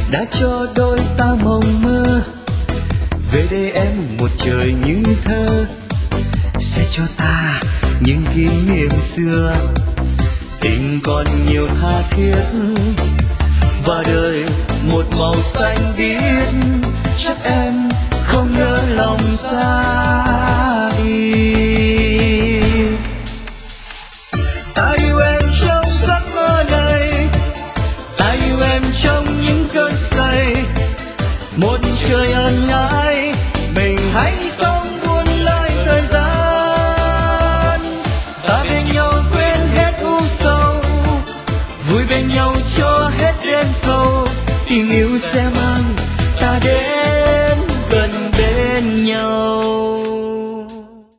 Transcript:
đã cho đôi ta mộng mơ. Về đây em một trời như thơ, sẽ cho ta những kỷ niệm xưa. Tình còn nhiều tha thiết và đời một màu xanh biếc, chắc em không nỡ lòng xa đi.